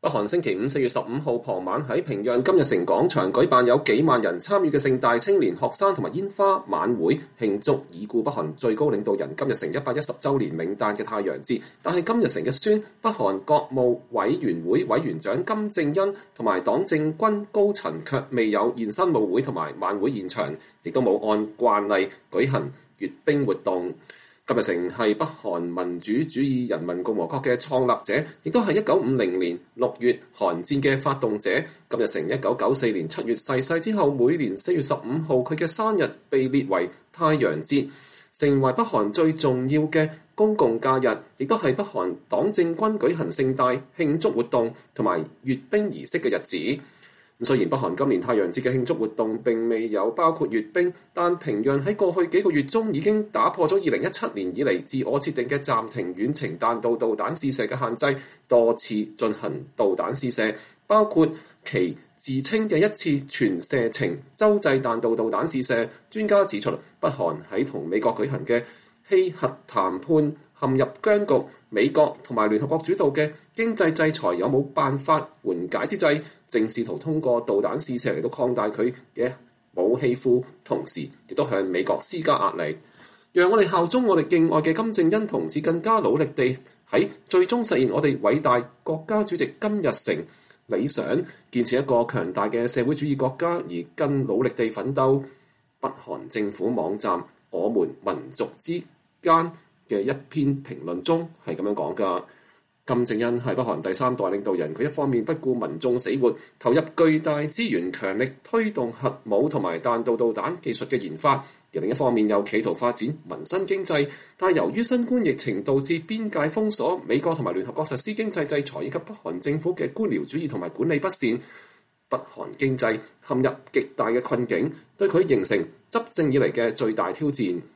北韓星期五4月15號傍晚喺平壤金日成廣場舉辦有幾萬人參與嘅盛大青年學生同埋煙花晚會，慶祝已故北韓最高領導人金日成110週年冥誕嘅太陽節。但係金日成嘅孫、北韓國務委員會委員長金正恩同埋黨政軍高層卻未有現身舞會同埋晚會現場，亦都冇按慣例舉行閱兵活動。金日成係北韓民主主義人民共和國嘅創立者，亦都係1950年6月韓戰嘅發動者。金日成1994年7月逝世之後，每年4月15號佢嘅生日被列為太陽節，成為北韓最重要嘅公共假日，亦都係北韓黨政軍舉行盛大慶祝活動同埋閱兵儀式嘅日子。雖然北韓今年太陽節嘅慶祝活動並未有包括閱兵，但平壤喺過去幾個月中已經打破咗2017年以嚟自我設定嘅暫停遠程彈道導彈試射嘅限制，多次進行導彈試射，包括其自稱嘅一次全射程洲際彈道導彈試射。專家指出，北韓喺同美國舉行嘅氣核談判陷入僵局，美國同埋聯合國主導嘅經濟制裁有冇辦法緩解之際，正試圖通過導彈試射嚟到擴大佢嘅武器庫，同時亦都向美國施加壓力。讓我哋效忠我哋敬愛嘅金正恩同志更加努力地喺最終實現我哋偉大國家主席金日成理想，建設一個強大嘅社會主義國家，而更努力地奮鬥。北韓政府網站《我們民族之間》嘅一篇評論中係咁樣講㗎。金正恩係北韓第3代領導人，佢一方面不顧民眾死活，投入巨大資源，強力推動核武同埋彈道導彈技術嘅研發；而另一方面又企圖發展民生經濟。但係由於新冠疫情導致邊界封鎖，美國同埋聯合國實施經濟制裁，以及北韓政府嘅官僚主義同埋管理不善，北韓經濟陷入極大嘅困境，對佢形成執政以嚟嘅最大挑戰。